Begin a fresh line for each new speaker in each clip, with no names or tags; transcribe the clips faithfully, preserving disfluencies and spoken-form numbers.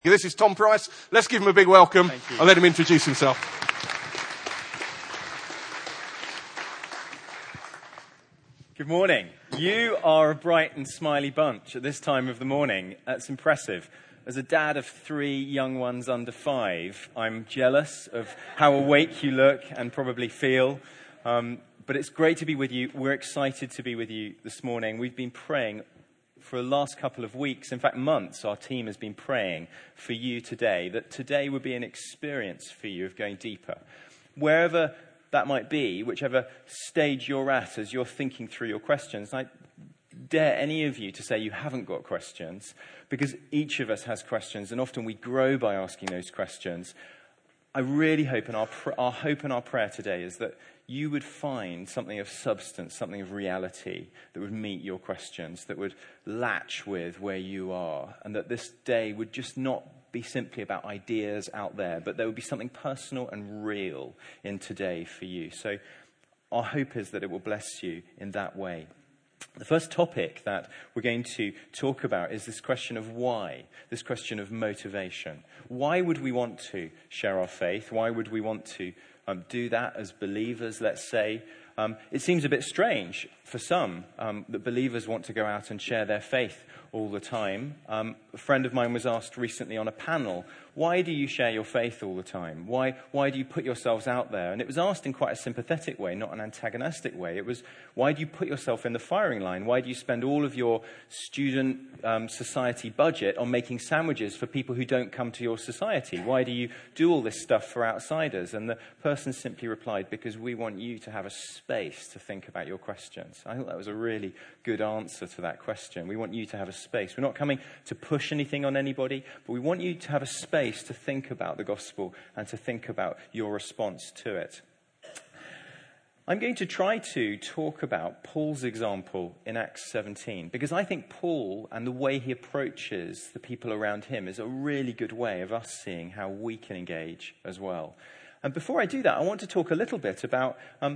This is Tom Price. Let's give him a big welcome and let him introduce himself.
Good morning. You are a bright and smiley bunch at this time of the morning. That's impressive. As a dad of three young ones under five, I'm jealous of how awake you look and probably feel. Um, but it's great to be with you. We're excited to be with you this morning. We've been praying for the last couple of weeks, in fact months, our team has been praying for you today, that today would be an experience for you of going deeper. Wherever that might be, whichever stage you're at as you're thinking through your questions, I dare any of you to say you haven't got questions, because each of us has questions, and often we grow by asking those questions. I really hope, and our, pr- our hope and our prayer today is that you would find something of substance, something of reality that would meet your questions, that would latch with where you are, and that this day would just not be simply about ideas out there, but there would be something personal and real in today for you. So our hope is that it will bless you in that way. The first topic that we're going to talk about is this question of why, this question of motivation. Why would we want to share our faith? Why would we want to um, do that as believers, let's say? Um, it seems a bit strange for some um, that believers want to go out and share their faith all the time. Um, a friend of mine was asked recently on a panel, why do you share your faith all the time? Why, why do you put yourselves out there? And it was asked in quite a sympathetic way, not an antagonistic way. It was, why do you put yourself in the firing line? Why do you spend all of your student um, society budget on making sandwiches for people who don't come to your society? Why do you do all this stuff for outsiders? And the person simply replied, because we want you to have a space to think about your questions. I thought that was a really good answer to that question. We want you to have a space. We're not coming to push anything on anybody, but we want you to have a space to think about the gospel and to think about your response to it. I'm going to try to talk about Paul's example in Acts seventeen, because I think Paul and the way he approaches the people around him is a really good way of us seeing how we can engage as well. And before I do that, I want to talk a little bit about um,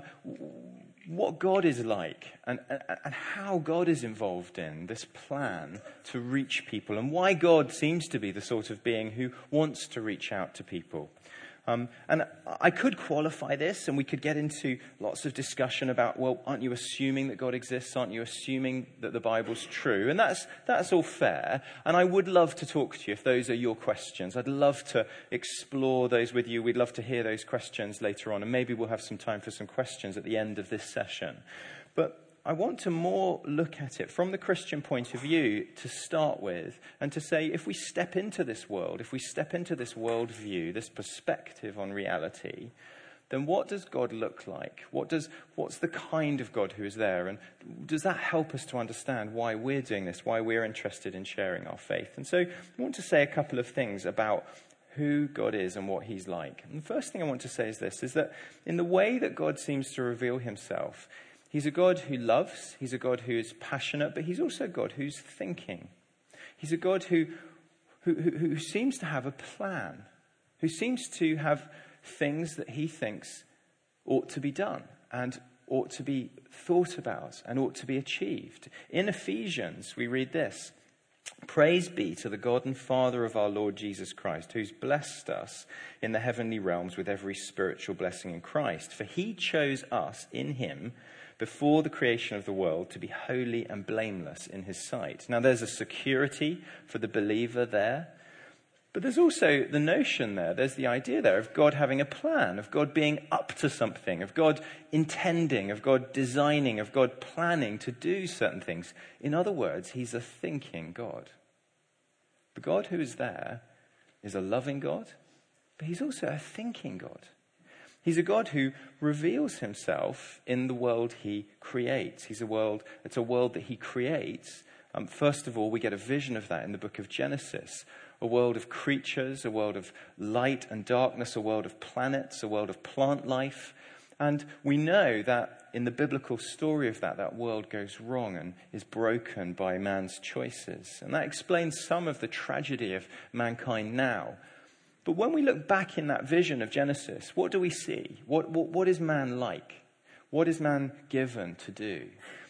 what God is like and, and, and how God is involved in this plan to reach people, and why God seems to be the sort of being who wants to reach out to people. Um, and I could qualify this, and we could get into lots of discussion about, well, aren't you assuming that God exists? Aren't you assuming that the Bible's true? And that's that's all fair. And I would love to talk to you if those are your questions. I'd love to explore those with you. We'd love to hear those questions later on. And maybe we'll have some time for some questions at the end of this session. But I want to more look at it from the Christian point of view to start with, and to say, if we step into this world, if we step into this worldview, this perspective on reality, then what does God look like? What does, what's the kind of God who is there? And does that help us to understand why we're doing this, why we're interested in sharing our faith? And so I want to say a couple of things about who God is and what he's like. And the first thing I want to say is this, is that in the way that God seems to reveal himself, he's a God who loves, he's a God who is passionate, but he's also a God who's thinking. He's a God who, who, who seems to have a plan, who seems to have things that he thinks ought to be done and ought to be thought about and ought to be achieved. In Ephesians, we read this: praise be to the God and Father of our Lord Jesus Christ, who's blessed us in the heavenly realms with every spiritual blessing in Christ. For he chose us in him before the creation of the world to be holy and blameless in his sight. Now there's a security for the believer there, but there's also the notion there, there's the idea there of God having a plan, of God being up to something, of God intending, of God designing, of God planning to do certain things. In other words, he's a thinking God. The God who is there is a loving God, but he's also a thinking God. He's a God who reveals himself in the world he creates. He's a world, it's a world that he creates. Um, first of all, we get a vision of that in the book of Genesis. A world of creatures, a world of light and darkness, a world of planets, a world of plant life. And we know that in the biblical story of that, that world goes wrong and is broken by man's choices. And that explains some of the tragedy of mankind now. But when we look back in that vision of Genesis, what do we see? What, what, what is man like? What is man given to do?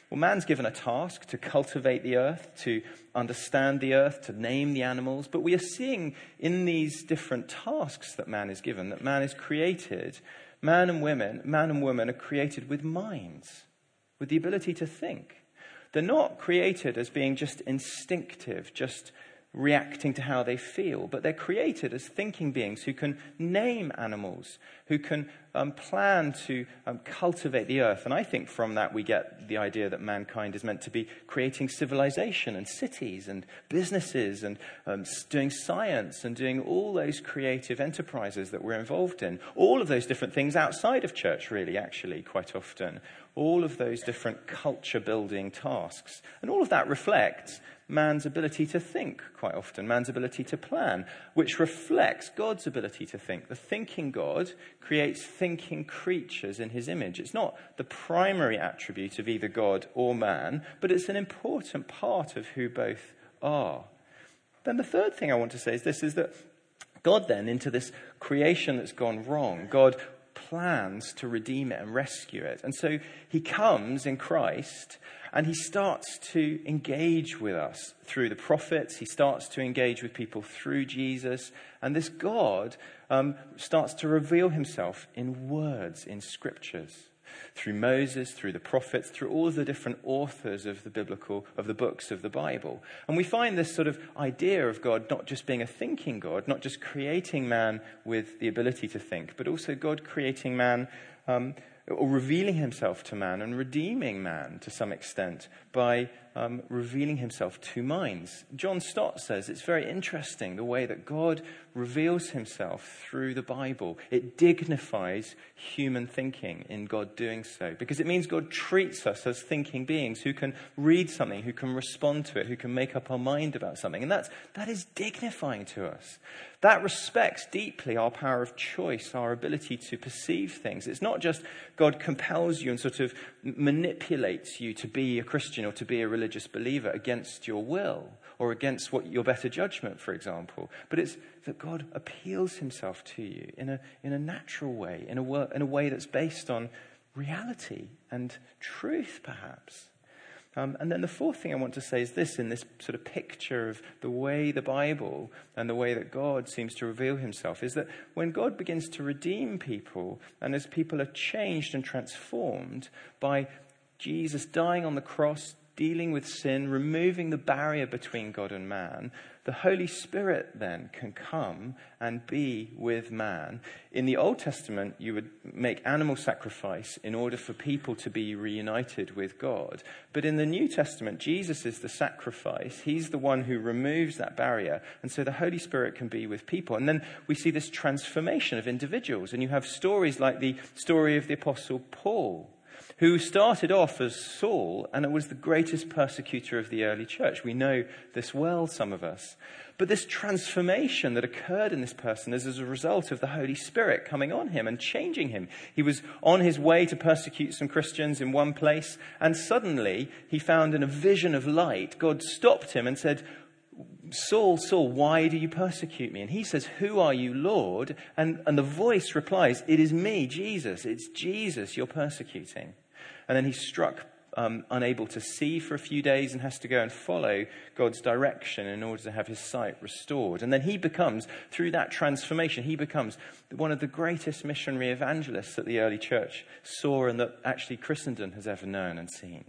Well, man's given a task to cultivate the earth, to understand the earth, to name the animals. But we are seeing in these different tasks that man is given, that man is created, man and women, man and woman are created with minds, with the ability to think. They're not created as being just instinctive, just reacting to how they feel, but they're created as thinking beings who can name animals, who can um, plan to um, cultivate the earth. And I think from that we get the idea that mankind is meant to be creating civilization and cities and businesses and um, doing science and doing all those creative enterprises that we're involved in. All of those different things outside of church, really, actually, quite often. All of those different culture-building tasks. And all of that reflects man's ability to think, quite often, man's ability to plan, which reflects God's ability to think. The thinking God creates thinking creatures in his image. It's not the primary attribute of either God or man, but it's an important part of who both are. Then the third thing I want to say is this, is that God then, into this creation that's gone wrong, God plans to redeem it and rescue it. And so he comes in Christ and he starts to engage with us through the prophets. He starts to engage with people through Jesus. And this God um, starts to reveal himself in words, in scriptures, through Moses, through the prophets, through all of the different authors of the biblical, of the books of the Bible. And we find this sort of idea of God not just being a thinking God, not just creating man with the ability to think, but also God creating man um, or revealing himself to man and redeeming man to some extent by um, revealing himself to minds. John Stott says it's very interesting the way that God reveals himself through the Bible. It dignifies human thinking in God doing so, because it means God treats us as thinking beings who can read something, who can respond to it, who can make up our mind about something. And that's, that is dignifying to us. That respects deeply our power of choice, our ability to perceive things. It's not just God compels you and sort of manipulates you to be a Christian or to be a religious believer against your will or against what your better judgment, for example. But it's that God appeals himself to you in a in a natural way, in a wo- in a way that's based on reality and truth, perhaps. Um, and then the fourth thing I want to say is this, in this sort of picture of the way the Bible and the way that God seems to reveal himself, is that when God begins to redeem people, and as people are changed and transformed by Jesus dying on the cross, dealing with sin, removing the barrier between God and man, the Holy Spirit then can come and be with man. In the Old Testament, you would make animal sacrifice in order for people to be reunited with God. But in the New Testament, Jesus is the sacrifice. He's the one who removes that barrier. And so the Holy Spirit can be with people. And then we see this transformation of individuals. And you have stories like the story of the Apostle Paul, who started off as Saul, and it was the greatest persecutor of the early church. We know this well, some of us. But this transformation that occurred in this person is as a result of the Holy Spirit coming on him and changing him. He was on his way to persecute some Christians in one place, and suddenly he found in a vision of light, God stopped him and said, Saul, Saul, why do you persecute me? And he says, who are you, Lord? And, and the voice replies, it is me, Jesus. It's Jesus you're persecuting. And then he's struck um, unable to see for a few days and has to go and follow God's direction in order to have his sight restored. And then he becomes, through that transformation, he becomes one of the greatest missionary evangelists that the early church saw and that actually Christendom has ever known and seen.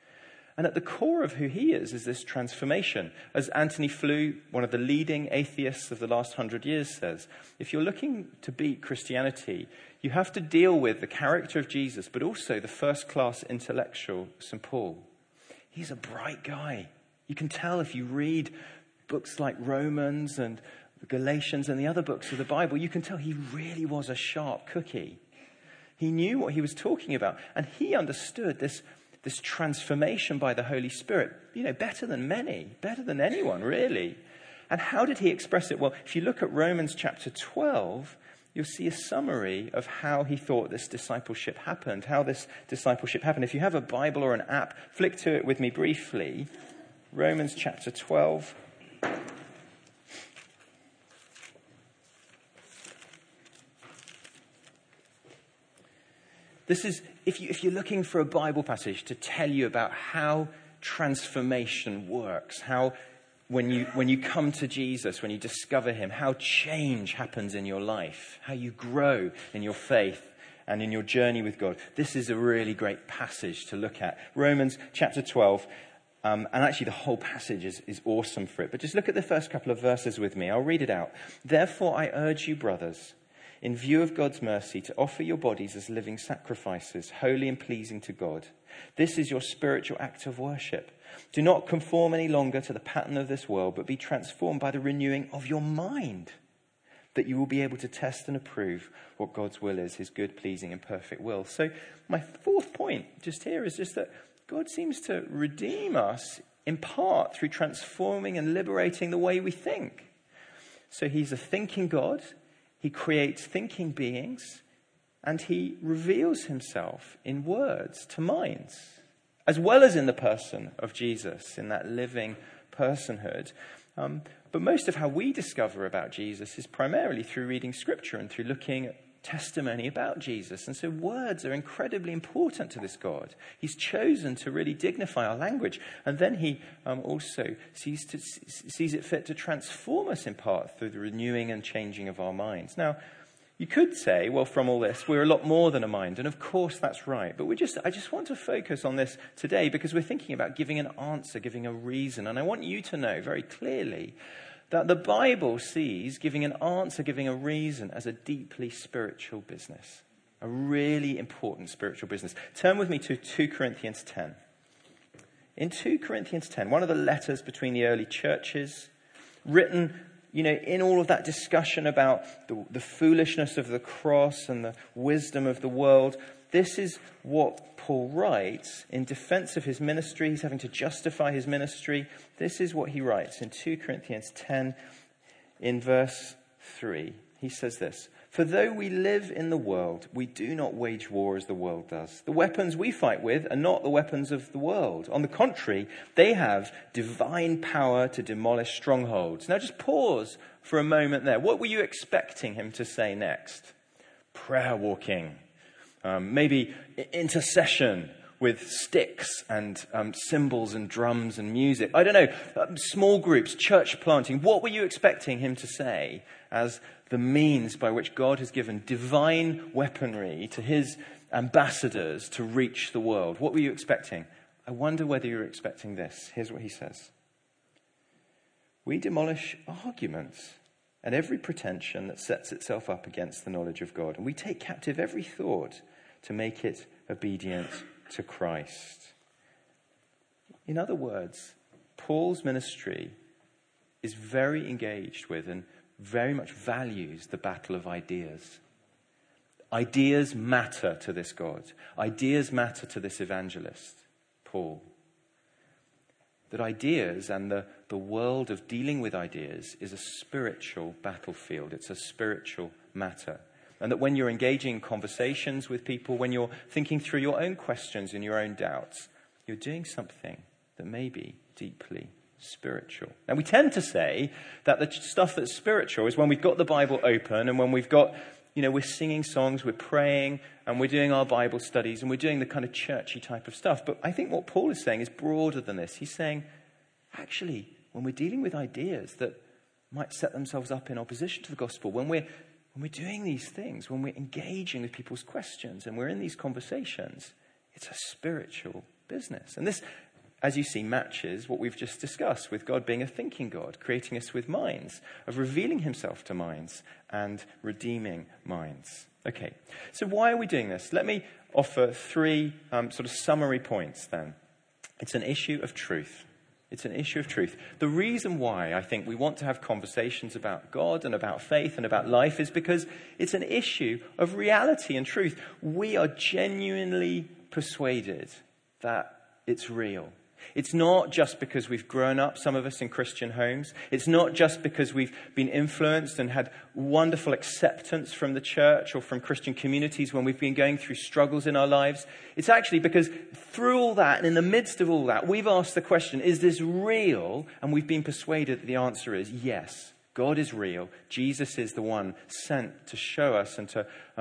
And at the core of who he is, is this transformation. As Anthony Flew, one of the leading atheists of the last hundred years, says, if you're looking to beat Christianity, you have to deal with the character of Jesus, but also the first-class intellectual, Saint Paul. He's a bright guy. You can tell if you read books like Romans and Galatians and the other books of the Bible, you can tell he really was a sharp cookie. He knew what he was talking about, and he understood this This transformation by the Holy Spirit, you know, better than many, better than anyone, really. And how did he express it? Well, if you look at Romans chapter twelve, you'll see a summary of how he thought this discipleship happened, how this discipleship happened. If you have a Bible or an app, flick to it with me briefly. Romans chapter twelve. This is, if, you, if you're looking for a Bible passage to tell you about how transformation works, how when you, when you come to Jesus, when you discover him, how change happens in your life, how you grow in your faith and in your journey with God, this is a really great passage to look at. Romans chapter twelve, um, and actually the whole passage is, is awesome for it. But just look at the first couple of verses with me. I'll read it out. Therefore I urge you, brothers, in view of God's mercy, to offer your bodies as living sacrifices, holy and pleasing to God. This is your spiritual act of worship. Do not conform any longer to the pattern of this world, but be transformed by the renewing of your mind, that you will be able to test and approve what God's will is, his good, pleasing and perfect will. So my fourth point just here is just that God seems to redeem us in part through transforming and liberating the way we think. So he's a thinking God. He creates thinking beings, and he reveals himself in words to minds, as well as in the person of Jesus, in that living personhood. Um, but most of how we discover about Jesus is primarily through reading scripture and through looking at testimony about Jesus. And so words are incredibly important to this God. He's chosen to really dignify our language. And then he um, also sees, to, sees it fit to transform us in part through the renewing and changing of our minds. Now, you could say, well, from all this, we're a lot more than a mind. And of course that's right. But we just, I just want to focus on this today because we're thinking about giving an answer, giving a reason. And I want you to know very clearly that the Bible sees giving an answer, giving a reason as a deeply spiritual business. A really important spiritual business. Turn with me to two Corinthians ten. In two Corinthians ten, one of the letters between the early churches, written, you know, in all of that discussion about the, the foolishness of the cross and the wisdom of the world, this is what Paul writes in defense of his ministry. He's having to justify his ministry. This is what he writes in two Corinthians ten in verse three. He says this: "For though we live in the world, we do not wage war as the world does. The weapons we fight with are not the weapons of the world. On the contrary, they have divine power to demolish strongholds." Now just pause for a moment there. What were you expecting him to say next? Prayer walking. Um, maybe intercession with sticks and um, cymbals and drums and music. I don't know, um, small groups, church planting. What were you expecting him to say as the means by which God has given divine weaponry to his ambassadors to reach the world? What were you expecting? I wonder whether you were expecting this. Here's what he says. "We demolish arguments and every pretension that sets itself up against the knowledge of God. And we take captive every thought to make it obedient to Christ." In other words, Paul's ministry is very engaged with and very much values the battle of ideas. Ideas matter to this God. Ideas matter to this evangelist, Paul. That ideas and the, the world of dealing with ideas is a spiritual battlefield. It's a spiritual matter. And that when you're engaging in conversations with people, when you're thinking through your own questions and your own doubts, you're doing something that may be deeply spiritual. And we tend to say that the stuff that's spiritual is when we've got the Bible open and when we've got, you know, we're singing songs, we're praying, and we're doing our Bible studies, and we're doing the kind of churchy type of stuff. But I think what Paul is saying is broader than this. He's saying, actually, when we're dealing with ideas that might set themselves up in opposition to the gospel, when we're when we're doing these things, when we're engaging with people's questions and we're in these conversations, it's a spiritual business. And this, as you see, matches what we've just discussed with God being a thinking God, creating us with minds, of revealing himself to minds and redeeming minds. Okay, so why are we doing this? Let me offer three um, sort of summary points then. It's an issue of truth. It's an issue of truth. The reason why I think we want to have conversations about God and about faith and about life is because it's an issue of reality and truth. We are genuinely persuaded that it's real. It's not just because we've grown up, some of us in Christian homes. It's not just because we've been influenced and had wonderful acceptance from the church or from Christian communities when we've been going through struggles in our lives. It's actually because through all that and in the midst of all that, we've asked the question, is this real? And we've been persuaded that the answer is yes. God is real. Jesus is the one sent to show us and to um,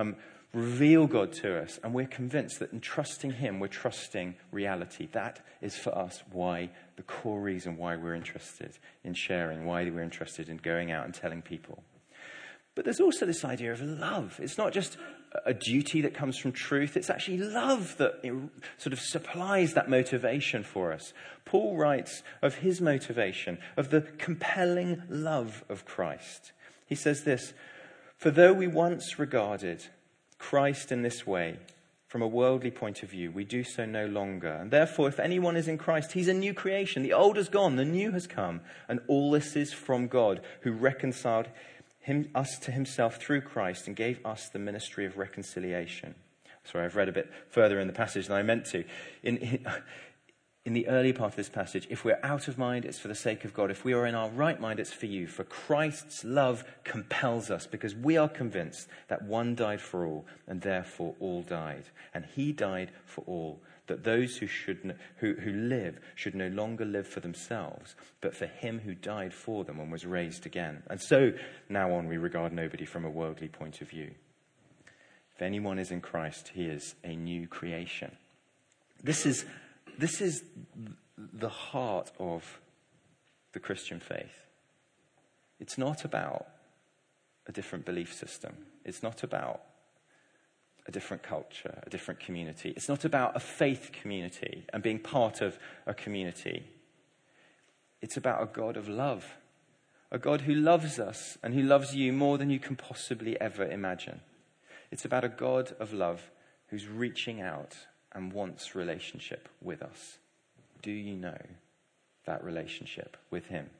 reveal God to us, and we're convinced that in trusting him, we're trusting reality. That is for us why, the core reason why we're interested in sharing, why we're interested in going out and telling people. But there's also this idea of love. It's not just a duty that comes from truth. It's actually love that sort of supplies that motivation for us. Paul writes of his motivation, of the compelling love of Christ. He says this, "For though we once regarded Christ in this way, from a worldly point of view, we do so no longer. And therefore, if anyone is in Christ, he's a new creation. The old has gone, the new has come. And all this is from God, who reconciled him, us to himself through Christ and gave us the ministry of reconciliation." Sorry, I've read a bit further in the passage than I meant to. In, in, in the early part of this passage, if we're out of mind, it's for the sake of God. If we are in our right mind, it's for you. For Christ's love compels us, because we are convinced that one died for all, and therefore all died. And he died for all, that those who should who, who live should no longer live for themselves, but for him who died for them and was raised again. And so, now on, we regard nobody from a worldly point of view. If anyone is in Christ, he is a new creation. This is, this is the heart of the Christian faith. It's not about a different belief system. It's not about a different culture, a different community. It's not about a faith community and being part of a community. It's about a God of love, a God who loves us and who loves you more than you can possibly ever imagine. It's about a God of love who's reaching out and wants relationship with us. Do you know that relationship with him?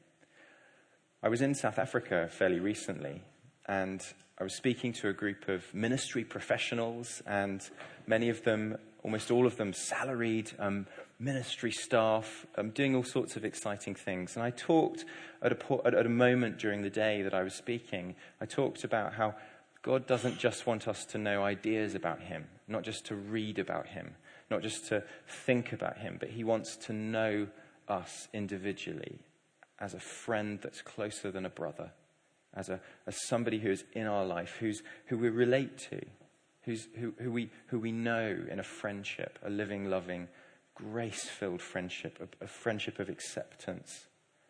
I was in South Africa fairly recently, and I was speaking to a group of ministry professionals, and many of them, almost all of them, salaried um, ministry staff, um, doing all sorts of exciting things. And I talked at a, po- at a moment during the day that I was speaking, I talked about how God doesn't just want us to know ideas about him, not just to read about him, not just to think about him, but he wants to know us individually as a friend that's closer than a brother, as a as somebody who is in our life, who's who we relate to, who's who, who we who we know in a friendship, a living, loving, grace-filled friendship, a, a friendship of acceptance.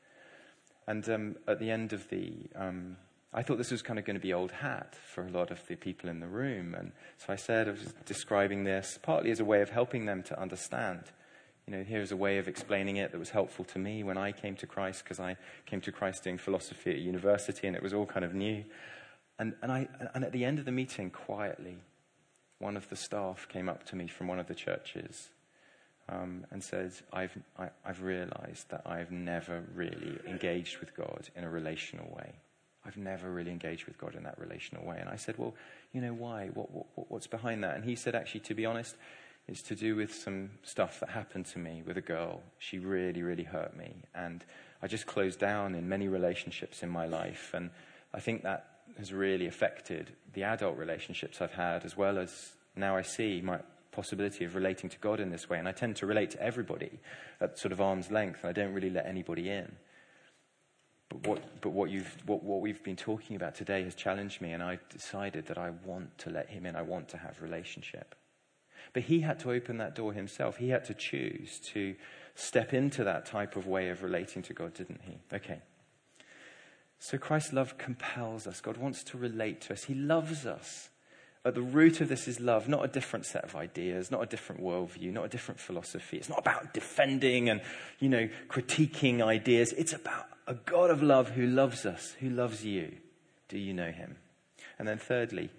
And um, at the end of the, um, I thought this was kind of going to be old hat for a lot of the people in the room, and so I said I was describing this partly as a way of helping them to understand. You know, here's a way of explaining it that was helpful to me when I came to Christ, because I came to Christ doing philosophy at university, and it was all kind of new. And and I and at the end of the meeting, quietly, one of the staff came up to me from one of the churches um, and said, I've I, I've realized that I've never really engaged with God in a relational way. I've never really engaged with God in that relational way. And I said, well, you know, why? What, what what's behind that? And he said, actually, to be honest, it's to do with some stuff that happened to me with a girl. She really, really hurt me. And I just closed down in many relationships in my life. And I think that has really affected the adult relationships I've had, as well as now I see my possibility of relating to God in this way. And I tend to relate to everybody at sort of arm's length, and I don't really let anybody in. But what, but what you've, what, what we've been talking about today has challenged me, and I decided that I want to let him in. I want to have relationship. But he had to open that door himself. He had to choose to step into that type of way of relating to God, didn't he? Okay. So Christ's love compels us. God wants to relate to us. He loves us. At the root of this is love, not a different set of ideas, not a different worldview, not a different philosophy. It's not about defending and, you know, critiquing ideas. It's about a God of love who loves us, who loves you. Do you know him? And then thirdly,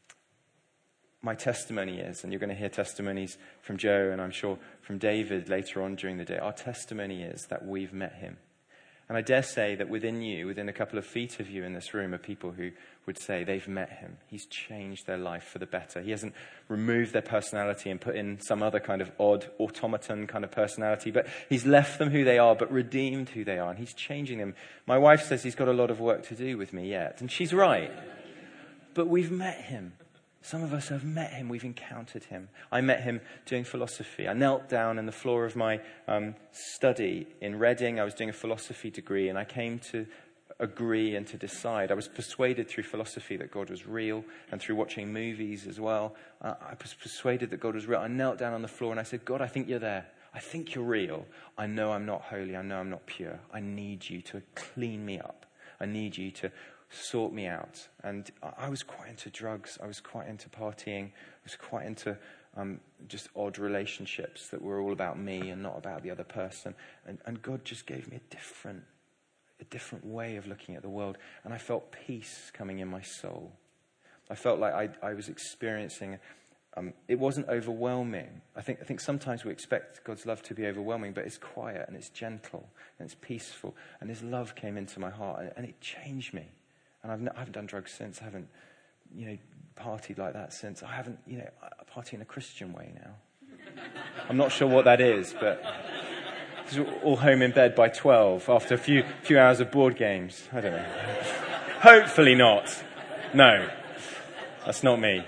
my testimony is, and you're going to hear testimonies from Joe and I'm sure from David later on during the day, our testimony is that we've met him. And I dare say that within you, within a couple of feet of you in this room, are people who would say they've met him. He's changed their life for the better. He hasn't removed their personality and put in some other kind of odd automaton kind of personality, but he's left them who they are, but redeemed who they are, and he's changing them. My wife says he's got a lot of work to do with me yet, and she's right. But we've met him. Some of us have met him. We've encountered him. I met him doing philosophy. I knelt down on the floor of my um, study in Reading. I was doing a philosophy degree, and I came to agree and to decide. I was persuaded through philosophy that God was real, and through watching movies as well. Uh, I was persuaded that God was real. I knelt down on the floor and I said, God, I think you're there. I think you're real. I know I'm not holy. I know I'm not pure. I need you to clean me up. I need you to sort me out. And I was quite into drugs. I was quite into partying. I was quite into um, just odd relationships that were all about me and not about the other person. And, and God just gave me a different a different way of looking at the world. And I felt peace coming in my soul. I felt like I, I was experiencing, um, it wasn't overwhelming. I think, I think sometimes we expect God's love to be overwhelming, but it's quiet and it's gentle and it's peaceful. And his love came into my heart and, and it changed me. And I've n- I haven't done drugs since. I haven't, you know, partied like that since. I haven't, you know, I party in a Christian way now. I'm not sure what that is, but... all home in bed by twelve after a few few hours of board games. I don't know. Hopefully not. No, that's not me.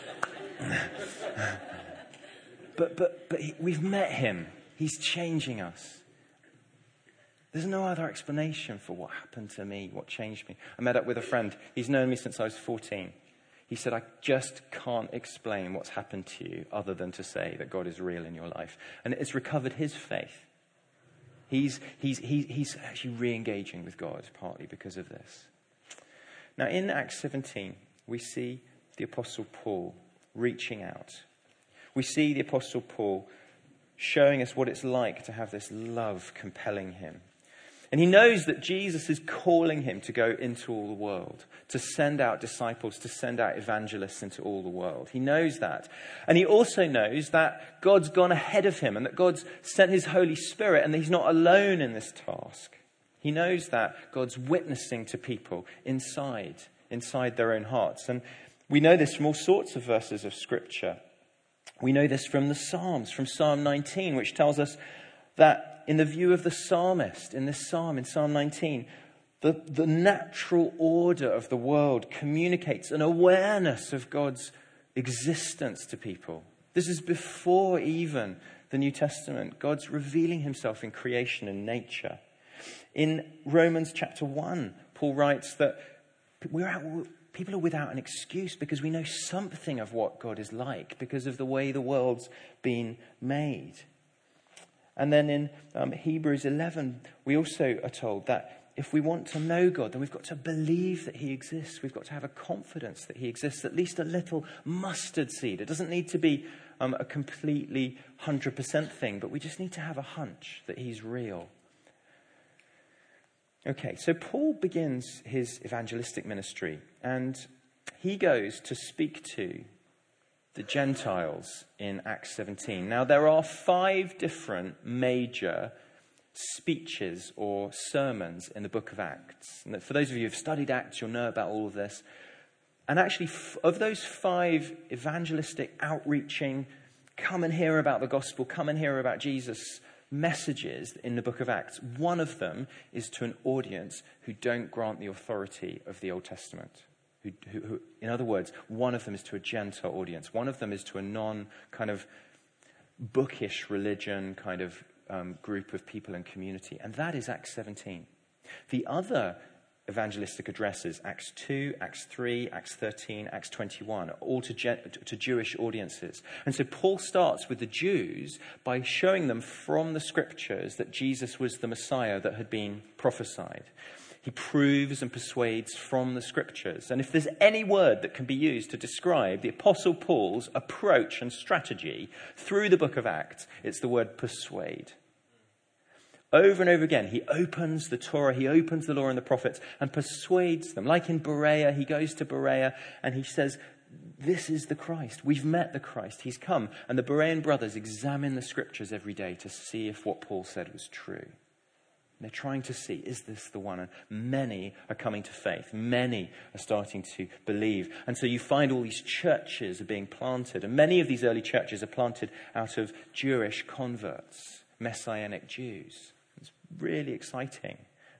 But but but he, we've met him. He's changing us. There's no other explanation for what happened to me, what changed me. I met up with a friend. He's known me since I was fourteen. He said, I just can't explain what's happened to you other than to say that God is real in your life. And it's recovered his faith. He's, he's, he's, he's actually re-engaging with God, partly because of this. Now, in Acts seventeen, we see the Apostle Paul reaching out. We see the Apostle Paul showing us what it's like to have this love compelling him. And he knows that Jesus is calling him to go into all the world, to send out disciples, to send out evangelists into all the world. He knows that. And he also knows that God's gone ahead of him and that God's sent his Holy Spirit and that he's not alone in this task. He knows that God's witnessing to people inside, inside their own hearts. And we know this from all sorts of verses of Scripture. We know this from the Psalms, from Psalm nineteen, which tells us that in the view of the psalmist, in this psalm, in Psalm nineteen, the, the natural order of the world communicates an awareness of God's existence to people. This is before even the New Testament. God's revealing himself in creation and nature. In Romans chapter one, Paul writes that we're out, people are without an excuse because we know something of what God is like because of the way the world's been made. And then in um, Hebrews eleven, we also are told that if we want to know God, then we've got to believe that he exists. We've got to have a confidence that he exists, at least a little mustard seed. It doesn't need to be um, a completely one hundred percent thing, but we just need to have a hunch that he's real. Okay, so Paul begins his evangelistic ministry, and he goes to speak to the Gentiles in Acts seventeen. Now, there are five different major speeches or sermons in the book of Acts. And for those of you who've studied Acts, you'll know about all of this. And actually, of those five evangelistic, outreaching, come and hear about the gospel, come and hear about Jesus messages in the book of Acts, one of them is to an audience who don't grant the authority of the Old Testament. Who, who, who, in other words, one of them is to a Gentile audience. One of them is to a non kind of bookish religion kind of um, group of people and community. And that is Acts seventeen. The other evangelistic addresses, Acts two, Acts three, Acts thirteen, Acts twenty-one, are all to, to Jewish audiences. And so Paul starts with the Jews by showing them from the scriptures that Jesus was the Messiah that had been prophesied. He proves and persuades from the scriptures. And if there's any word that can be used to describe the Apostle Paul's approach and strategy through the book of Acts, it's the word persuade. Over and over again, he opens the Torah, he opens the law and the prophets and persuades them. Like in Berea, he goes to Berea and he says, this is the Christ. We've met the Christ. He's come. And the Berean brothers examine the scriptures every day to see if what Paul said was true. They're trying to see, is this the one? And many are coming to faith. Many are starting to believe. And so you find all these churches are being planted. And many of these early churches are planted out of Jewish converts, Messianic Jews. It's really exciting.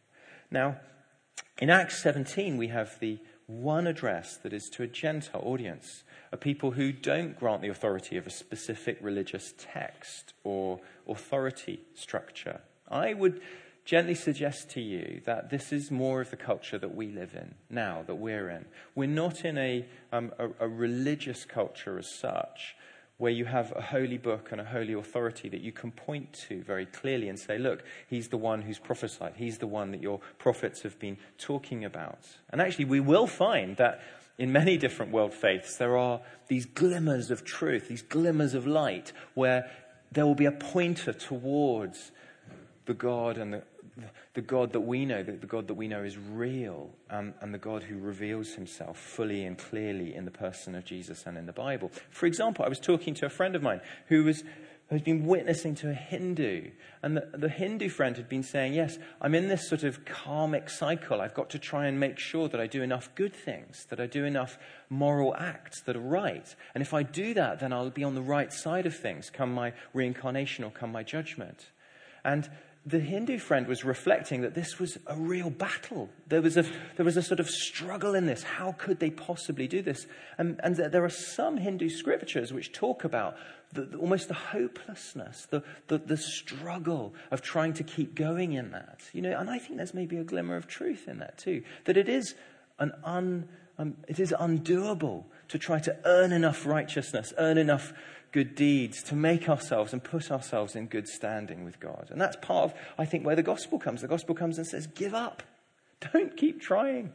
Now, in Acts seventeen, we have the one address that is to a Gentile audience, a people who don't grant the authority of a specific religious text or authority structure. I would gently suggest to you that this is more of the culture that we live in now, that we're in. We're not in a, um, a, a religious culture as such, where you have a holy book and a holy authority that you can point to very clearly and say, look, he's the one who's prophesied. He's the one that your prophets have been talking about. And actually, we will find that in many different world faiths, there are these glimmers of truth, these glimmers of light, where there will be a pointer towards the God and the, the God that we know, the, the God that we know is real, um, and the God who reveals himself fully and clearly in the person of Jesus and in the Bible. For example, I was talking to a friend of mine who was who's been witnessing to a Hindu, and the, the Hindu friend had been saying, yes, I'm in this sort of karmic cycle. I've got to try and make sure that I do enough good things, that I do enough moral acts that are right. And if I do that, then I'll be on the right side of things, come my reincarnation or come my judgment. And the Hindu friend was reflecting that this was a real battle. There was a there was a sort of struggle in this. How could they possibly do this? And, and there are some Hindu scriptures which talk about the, the, almost the hopelessness, the, the the struggle of trying to keep going in that. You know, and I think there's maybe a glimmer of truth in that too. That it is an un um, it is undoable to try to earn enough righteousness, earn enough good deeds, to make ourselves and put ourselves in good standing with God. And that's part of, I think, where the gospel comes. The gospel comes and says, give up. Don't keep trying.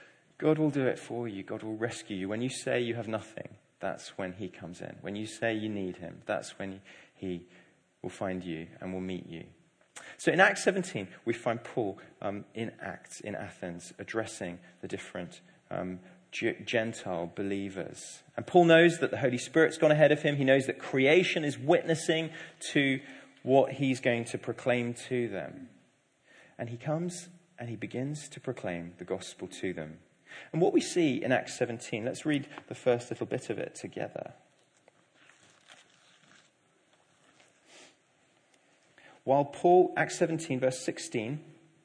God will do it for you. God will rescue you. When you say you have nothing, that's when he comes in. When you say you need him, that's when he will find you and will meet you. So in Acts seventeen, we find Paul um, in Acts, in Athens, addressing the different um Gentile believers. And Paul knows that the Holy Spirit's gone ahead of him. He knows that creation is witnessing to what he's going to proclaim to them. And he comes and he begins to proclaim the gospel to them. And what we see in Acts seventeen, let's read the first little bit of it together. While Paul, Acts seventeen, verse sixteen,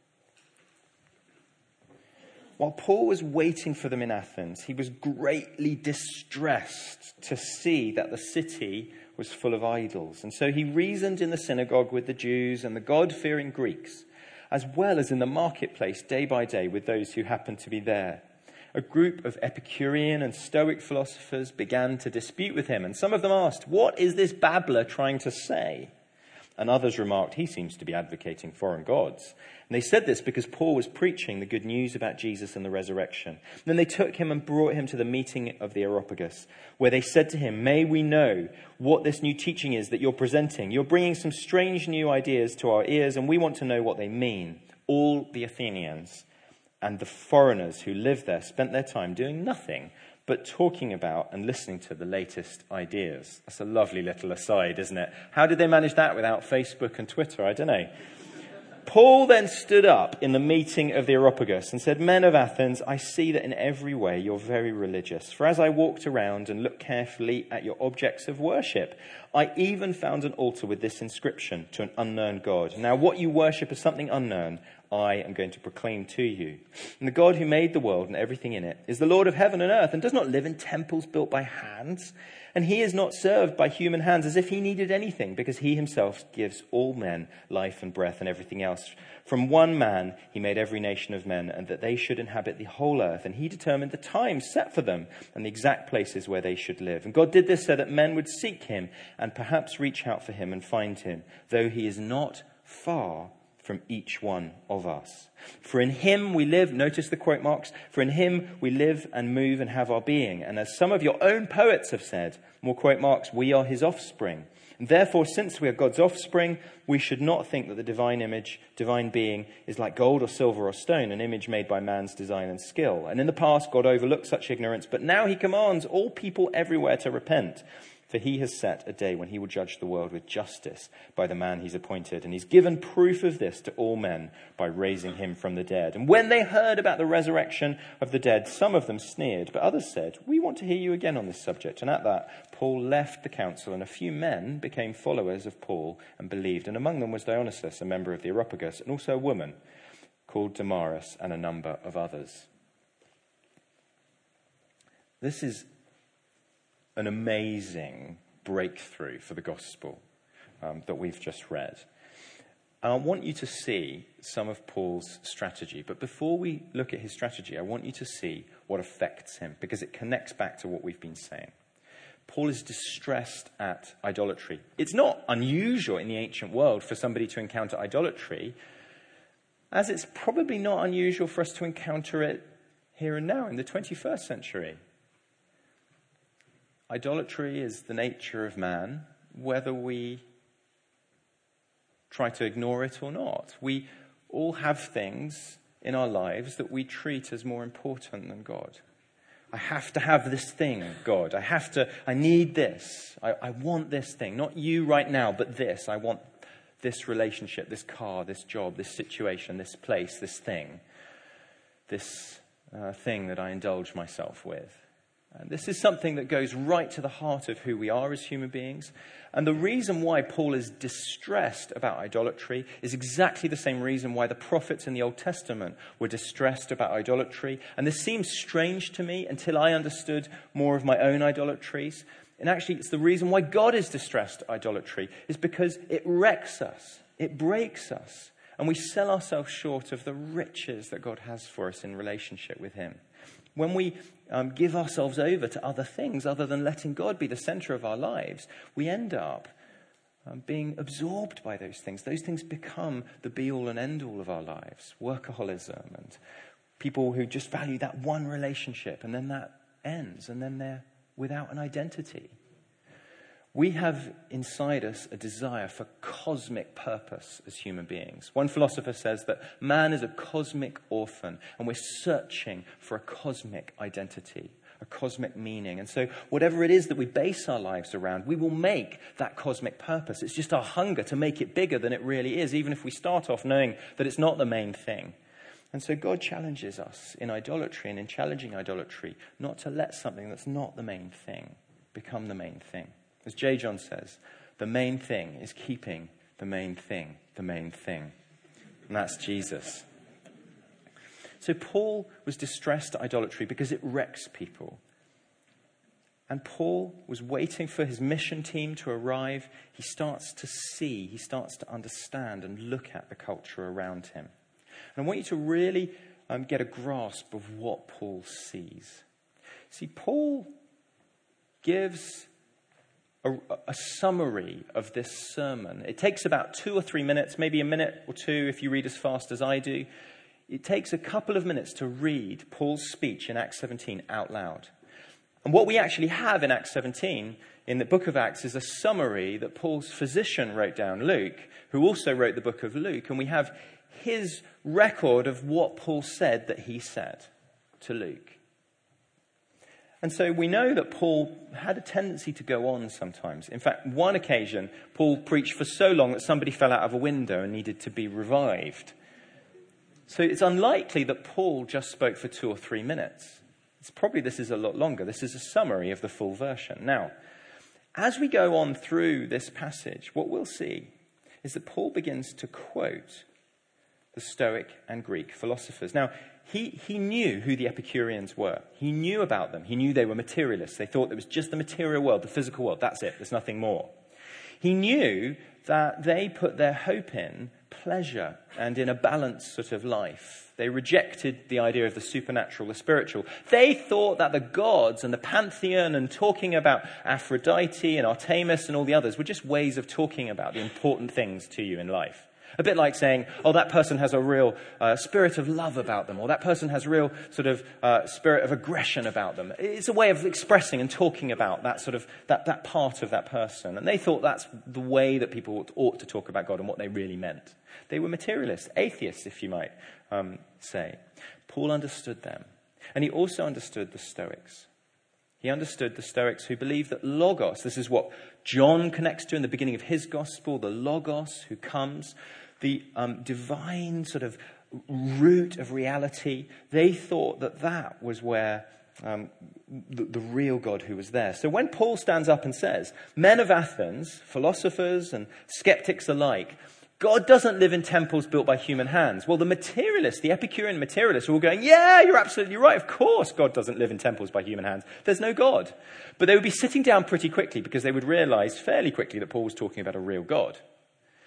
while Paul was waiting for them in Athens, he was greatly distressed to see that the city was full of idols. And so he reasoned in the synagogue with the Jews and the God-fearing Greeks, as well as in the marketplace day by day with those who happened to be there. A group of Epicurean and Stoic philosophers began to dispute with him, and some of them asked, "What is this babbler trying to say?" And others remarked, "He seems to be advocating foreign gods." And they said this because Paul was preaching the good news about Jesus and the resurrection. And then they took him and brought him to the meeting of the Areopagus, where they said to him, "May we know what this new teaching is that you're presenting? You're bringing some strange new ideas to our ears, and we want to know what they mean." All the Athenians and the foreigners who lived there spent their time doing nothing but talking about and listening to the latest ideas. That's a lovely little aside, isn't it? How did they manage that without Facebook and Twitter? I don't know. Paul then stood up in the meeting of the Areopagus and said, "Men of Athens, I see that in every way you're very religious. For as I walked around and looked carefully at your objects of worship, I even found an altar with this inscription, to an unknown God. Now what you worship is something unknown. I am going to proclaim to you. And the God who made the world and everything in it is the Lord of heaven and earth and does not live in temples built by hands. And he is not served by human hands as if he needed anything, because he himself gives all men life and breath and everything else. From one man he made every nation of men, and that they should inhabit the whole earth. And he determined the time set for them and the exact places where they should live. And God did this so that men would seek him and perhaps reach out for him and find him, though he is not far from each one of us. For in him we live," notice the quote marks, "for in him we live and move and have our being. And as some of your own poets have said," more quote marks, "we are his offspring. And therefore, since we are God's offspring, we should not think that the divine image, divine being, is like gold or silver or stone, an image made by man's design and skill. And in the past, God overlooked such ignorance, but now he commands all people everywhere to repent. For he has set a day when he will judge the world with justice by the man he's appointed. And he's given proof of this to all men by raising him from the dead." And when they heard about the resurrection of the dead, some of them sneered, but others said, "We want to hear you again on this subject." And at that, Paul left the council, and a few men became followers of Paul and believed. And among them was Dionysius, a member of the Areopagus, and also a woman called Damaris, and a number of others. This is an amazing breakthrough for the gospel um, that we've just read. I want you to see some of Paul's strategy. But before we look at his strategy, I want you to see what affects him, because it connects back to what we've been saying. Paul is distressed at idolatry. It's not unusual in the ancient world for somebody to encounter idolatry, as it's probably not unusual for us to encounter it here and now in the twenty-first century. Idolatry is the nature of man, whether we try to ignore it or not. We all have things in our lives that we treat as more important than God. I have to have this thing, God. I have to, I need this. I, I want this thing. Not you right now, but this. I want this relationship, this car, this job, this situation, this place, this thing. This uh, thing that I indulge myself with. And this is something that goes right to the heart of who we are as human beings. And the reason why Paul is distressed about idolatry is exactly the same reason why the prophets in the Old Testament were distressed about idolatry. And this seems strange to me until I understood more of my own idolatries. And actually, it's the reason why God is distressed at idolatry, is because it wrecks us, it breaks us, and we sell ourselves short of the riches that God has for us in relationship with him. When we um, give ourselves over to other things other than letting God be the center of our lives, we end up um, being absorbed by those things. Those things become the be-all and end-all of our lives. Workaholism and people who just value that one relationship, and then that ends, and then they're without an identity. We have inside us a desire for cosmic purpose as human beings. One philosopher says that man is a cosmic orphan, and we're searching for a cosmic identity, a cosmic meaning. And so whatever it is that we base our lives around, we will make that cosmic purpose. It's just our hunger to make it bigger than it really is, even if we start off knowing that it's not the main thing. And so God challenges us in idolatry and in challenging idolatry not to let something that's not the main thing become the main thing. As J. John says, the main thing is keeping the main thing the main thing. And that's Jesus. So Paul was distressed at idolatry because it wrecks people. And Paul was waiting for his mission team to arrive. He starts to see, he starts to understand and look at the culture around him. And I want you to really um, get a grasp of what Paul sees. See, Paul gives A, a summary of this sermon. It takes about two or three minutes, maybe a minute or two if you read as fast as I do. It takes a couple of minutes to read Paul's speech in Acts seventeen out loud. And what we actually have in Acts seventeen, in the book of Acts, is a summary that Paul's physician wrote down, Luke, who also wrote the book of Luke. And we have his record of what Paul said that he said to Luke. And so we know that Paul had a tendency to go on sometimes. In fact, one occasion, Paul preached for so long that somebody fell out of a window and needed to be revived. So it's unlikely that Paul just spoke for two or three minutes. It's probably this is a lot longer. This is a summary of the full version. Now, as we go on through this passage, what we'll see is that Paul begins to quote the Stoic and Greek philosophers. Now, He, he knew who the Epicureans were. He knew about them. He knew they were materialists. They thought it was just the material world, the physical world. That's it. There's nothing more. He knew that they put their hope in pleasure and in a balanced sort of life. They rejected the idea of the supernatural, the spiritual. They thought that the gods and the pantheon and talking about Aphrodite and Artemis and all the others were just ways of talking about the important things to you in life. A bit like saying, oh, that person has a real uh, spirit of love about them, or that person has real sort of uh, spirit of aggression about them. It's a way of expressing and talking about that sort of, that, that part of that person. And they thought that's the way that people ought, ought to talk about God and what they really meant. They were materialists, atheists, if you might um, say. Paul understood them. And he also understood the Stoics. He understood the Stoics who believed that Logos, this is what John connects to in the beginning of his gospel, the Logos who comes, the um, divine sort of root of reality. They thought that that was where um, the, the real God who was there. So when Paul stands up and says, men of Athens, philosophers and skeptics alike, God doesn't live in temples built by human hands. Well, the materialists, the Epicurean materialists are all going, yeah, you're absolutely right. Of course God doesn't live in temples by human hands. There's no God. But they would be sitting down pretty quickly because they would realize fairly quickly that Paul was talking about a real God.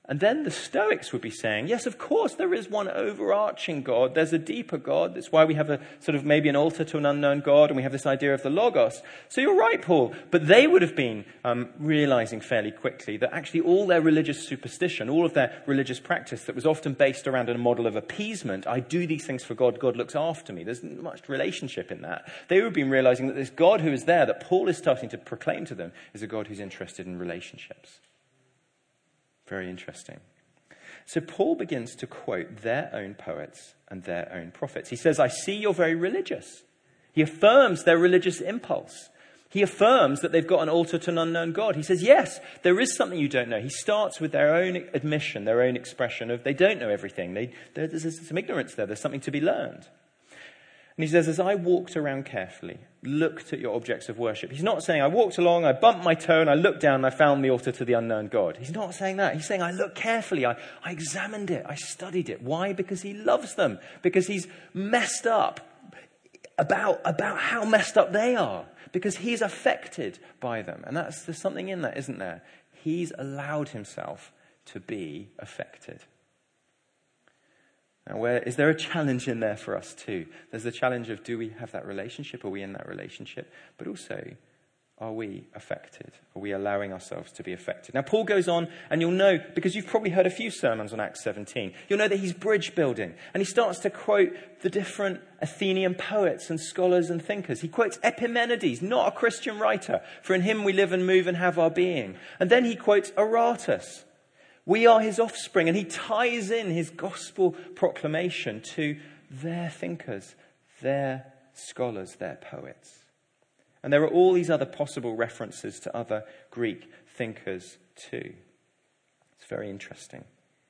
And then the Stoics would be saying, yes, of course, there is one overarching God. There's a deeper God. That's why we have a sort of maybe an altar to an unknown God, and we have this idea of the Logos. So you're right, Paul. But they would have been um, realizing fairly quickly that actually all their religious superstition, all of their religious practice that was often based around a model of appeasement, I do these things for God, God looks after me. There's not much relationship in that. They would have been realizing that this God who is there, that Paul is starting to proclaim to them, is a God who's interested in relationships. Very interesting. So Paul begins to quote their own poets and their own prophets. He says, I see you're very religious. He affirms their religious impulse. He affirms that they've got an altar to an unknown God. He says, yes, there is something you don't know. He starts with their own admission, their own expression of they don't know everything. They, there's some ignorance there. There's something to be learned. And he says, as I walked around carefully, looked at your objects of worship. He's not saying, I walked along, I bumped my toe, and I looked down, and I found the altar to the unknown God. He's not saying that. He's saying, I looked carefully, I, I examined it, I studied it. Why? Because he loves them. Because he's messed up about, about how messed up they are. Because he's affected by them. And that's, there's something in that, isn't there? He's allowed himself to be affected. Now, where, is there a challenge in there for us too? There's the challenge of, do we have that relationship? Are we in that relationship? But also, are we affected? Are we allowing ourselves to be affected? Now, Paul goes on, and you'll know, because you've probably heard a few sermons on Acts seventeen, you'll know that he's bridge building. And he starts to quote the different Athenian poets and scholars and thinkers. He quotes Epimenides, not a Christian writer, for in him we live and move and have our being. And then he quotes Aratus. We are his offspring, and he ties in his gospel proclamation to their thinkers, their scholars, their poets. And there are all these other possible references to other Greek thinkers too. It's very interesting.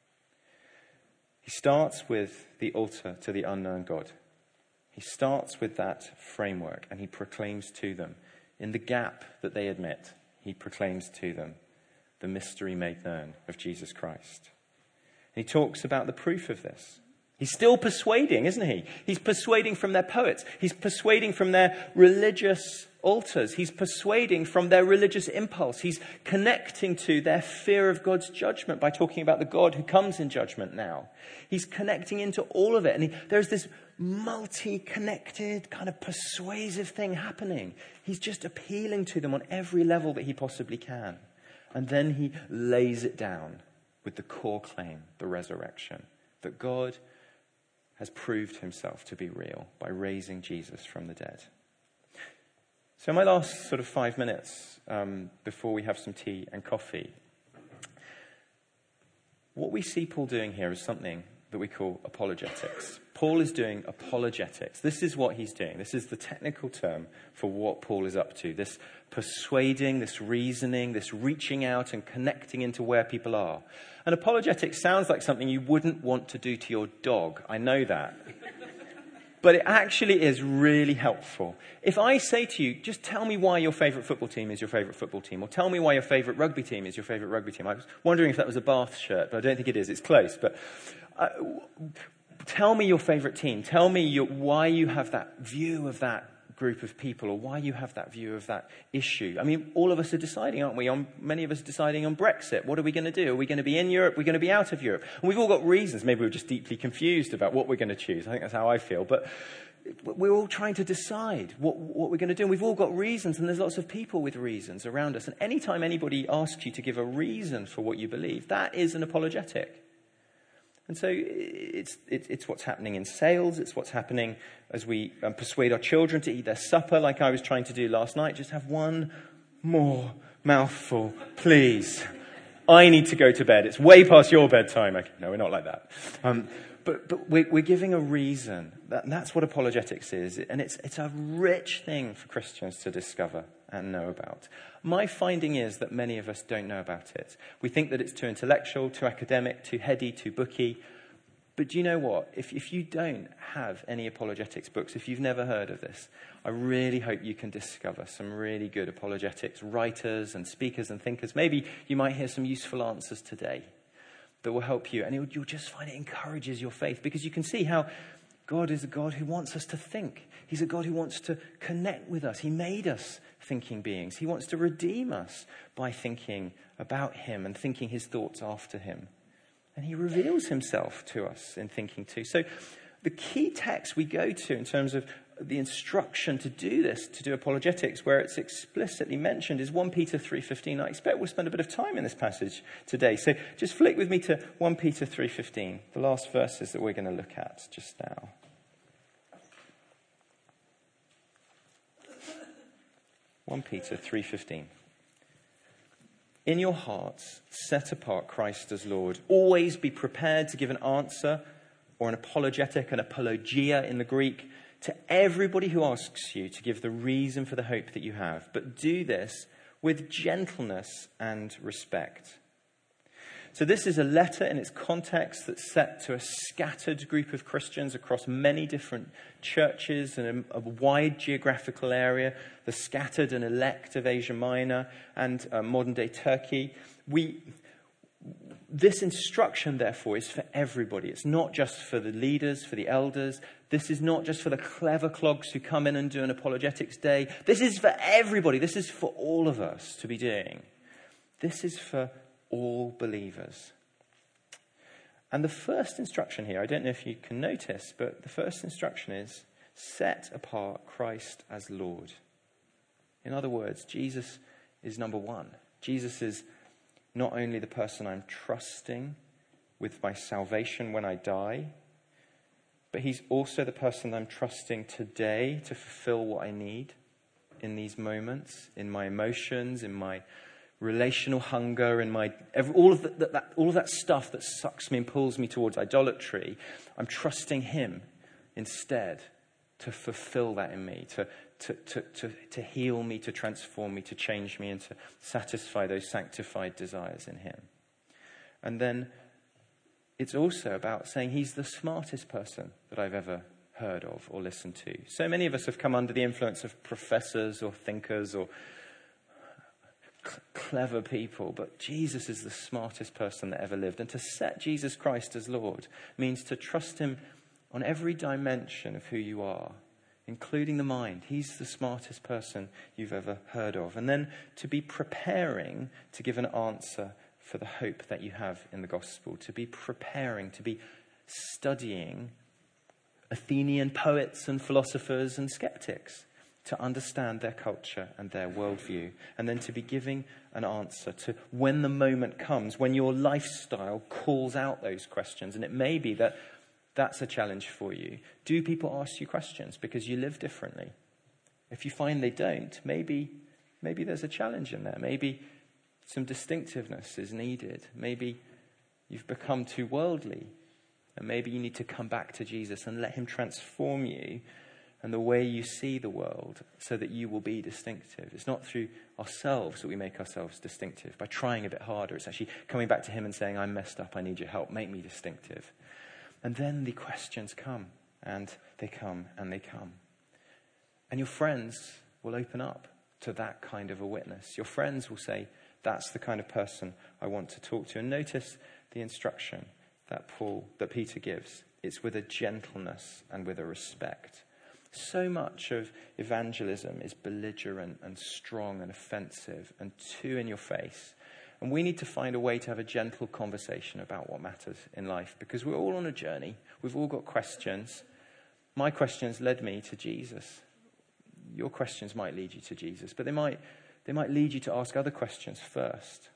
He starts with the altar to the unknown God. He starts with that framework, and he proclaims to them, in the gap that they admit, he proclaims to them the mystery made known of Jesus Christ. And he talks about the proof of this. He's still persuading, isn't he? He's persuading from their poets. He's persuading from their religious altars. He's persuading from their religious impulse. He's connecting to their fear of God's judgment by talking about the God who comes in judgment now. He's connecting into all of it. And he, there's this multi-connected kind of persuasive thing happening. He's just appealing to them on every level that he possibly can. And then he lays it down with the core claim, the resurrection, that God has proved himself to be real by raising Jesus from the dead. So my last sort of five minutes um, before we have some tea and coffee, what we see Paul doing here is something that we call apologetics. Paul is doing apologetics. This is what he's doing. This is the technical term for what Paul is up to. This persuading, this reasoning, this reaching out and connecting into where people are. And apologetics sounds like something you wouldn't want to do to your dog. I know that. But it actually is really helpful. If I say to you, just tell me why your favourite football team is your favourite football team, or tell me why your favourite rugby team is your favourite rugby team. I was wondering if that was a Bath shirt, but I don't think it is. It's close. But uh, tell me your favourite team. Tell me your, why you have that view of that group of people, or why you have that view of that issue. I mean, all of us are deciding, aren't we? On, many of us are deciding on Brexit. What are we going to do? Are we going to be in Europe? Are we going to be out of Europe? And we've all got reasons. Maybe we're just deeply confused about what we're going to choose. I think that's how I feel. But we're all trying to decide what, what we're going to do. And we've all got reasons, and there's lots of people with reasons around us. And anytime anybody asks you to give a reason for what you believe, that is an apologetic. And so it's, it's, it's what's happening in sales. It's what's happening as we um, persuade our children to eat their supper, like I was trying to do last night. Just have one more mouthful, please. I need to go to bed. It's way past your bedtime. Okay, no, we're not like that. Um, but but we're, we're giving a reason. That, that's what apologetics is. And it's, it's a rich thing for Christians to discover and know about. My finding is that many of us don't know about it. We think that it's too intellectual, too academic, too heady, too booky. But do you know what? If, if you don't have any apologetics books, if you've never heard of this, I really hope you can discover some really good apologetics writers and speakers and thinkers. Maybe you might hear some useful answers today that will help you. And you'll, you'll just find it encourages your faith, because you can see how God is a God who wants us to think. He's a God who wants to connect with us. He made us thinking beings. He wants to redeem us by thinking about him and thinking his thoughts after him. And he reveals himself to us in thinking too. So the key text we go to in terms of the instruction to do this, to do apologetics, where it's explicitly mentioned, is First Peter three fifteen. I expect we'll spend a bit of time in this passage today. So just flick with me to First Peter three fifteen, the last verses that we're going to look at just now. First Peter three fifteen. In your hearts, set apart Christ as Lord. Always be prepared to give an answer, or an apologetic, an apologia in the Greek, to everybody who asks you to give the reason for the hope that you have. But do this with gentleness and respect. So this is a letter in its context that's set to a scattered group of Christians across many different churches and a, a wide geographical area, the scattered and elect of Asia Minor and uh, modern-day Turkey. We... This instruction, therefore, is for everybody. It's not just for the leaders, for the elders. This is not just for the clever clogs who come in and do an apologetics day. This is for everybody. This is for all of us to be doing. This is for all believers. And the first instruction here, I don't know if you can notice, but the first instruction is, set apart Christ as Lord. In other words, Jesus is number one. Jesus is not only the person I'm trusting with my salvation when I die, but he's also the person I'm trusting today to fulfill what I need in these moments, in my emotions, in my relational hunger, in my every, all of that, that, all of that stuff that sucks me and pulls me towards idolatry. I'm trusting him instead to fulfill that in me, to To, to, to, to heal me, to transform me, to change me, and to satisfy those sanctified desires in him. And then it's also about saying he's the smartest person that I've ever heard of or listened to. So many of us have come under the influence of professors or thinkers or cl- clever people, but Jesus is the smartest person that ever lived. And to set Jesus Christ as Lord means to trust him on every dimension of who you are, including the mind. He's the smartest person you've ever heard of. And then to be preparing to give an answer for the hope that you have in the gospel. To be preparing, to be studying Athenian poets and philosophers and skeptics, to understand their culture and their worldview. And then to be giving an answer to when the moment comes, when your lifestyle calls out those questions. And it may be that that's a challenge for you. Do people ask you questions because you live differently? If you find they don't, maybe, maybe there's a challenge in there. Maybe some distinctiveness is needed. Maybe you've become too worldly. And maybe you need to come back to Jesus and let him transform you and the way you see the world so that you will be distinctive. It's not through ourselves that we make ourselves distinctive. By trying a bit harder, it's actually coming back to him and saying, I'm messed up, I need your help, make me distinctive. And then the questions come, and they come, and they come. And your friends will open up to that kind of a witness. Your friends will say, that's the kind of person I want to talk to. And notice the instruction that Paul, that Peter gives. It's with a gentleness and with a respect. So much of evangelism is belligerent and strong and offensive and too in your face. And we need to find a way to have a gentle conversation about what matters in life, because we're all on a journey. We've all got questions. My questions led me to Jesus. Your questions might lead you to Jesus, but they might, they might lead you to ask other questions first.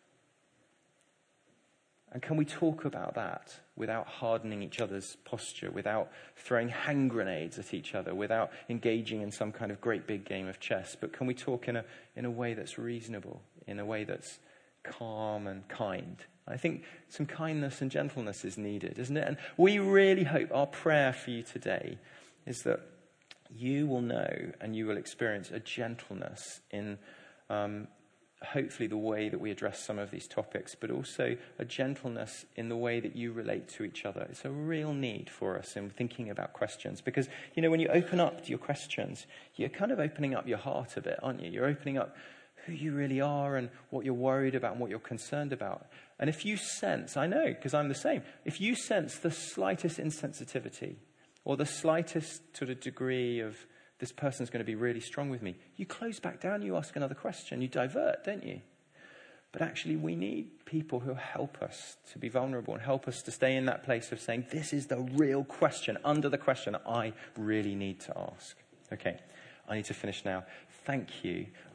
And can we talk about that without hardening each other's posture, without throwing hand grenades at each other, without engaging in some kind of great big game of chess? But can we talk in a in a way that's reasonable, in a way that's calm and kind? I think some kindness and gentleness is needed, isn't it? And we really hope, our prayer for you today is that you will know and you will experience a gentleness in um, hopefully the way that we address some of these topics, but also a gentleness in the way that you relate to each other. It's a real need for us in thinking about questions, because, you know, when you open up to your questions, you're kind of opening up your heart a bit, aren't you? You're opening up who you really are and what you're worried about and what you're concerned about. And if you sense, I know, because I'm the same, if you sense the slightest insensitivity or the slightest sort of degree of this person's going to be really strong with me, you close back down, you ask another question, you divert, don't you? But actually, we need people who help us to be vulnerable and help us to stay in that place of saying, this is the real question, under the question I really need to ask. Okay, I need to finish now. Thank you.